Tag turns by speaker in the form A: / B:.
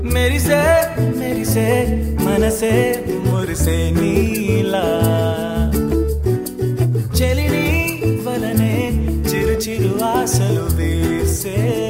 A: మెరిసే మెరిసే మనసే మురిసే నీలా చెలిని వలనే చిరు చిరు ఆశలు వేసే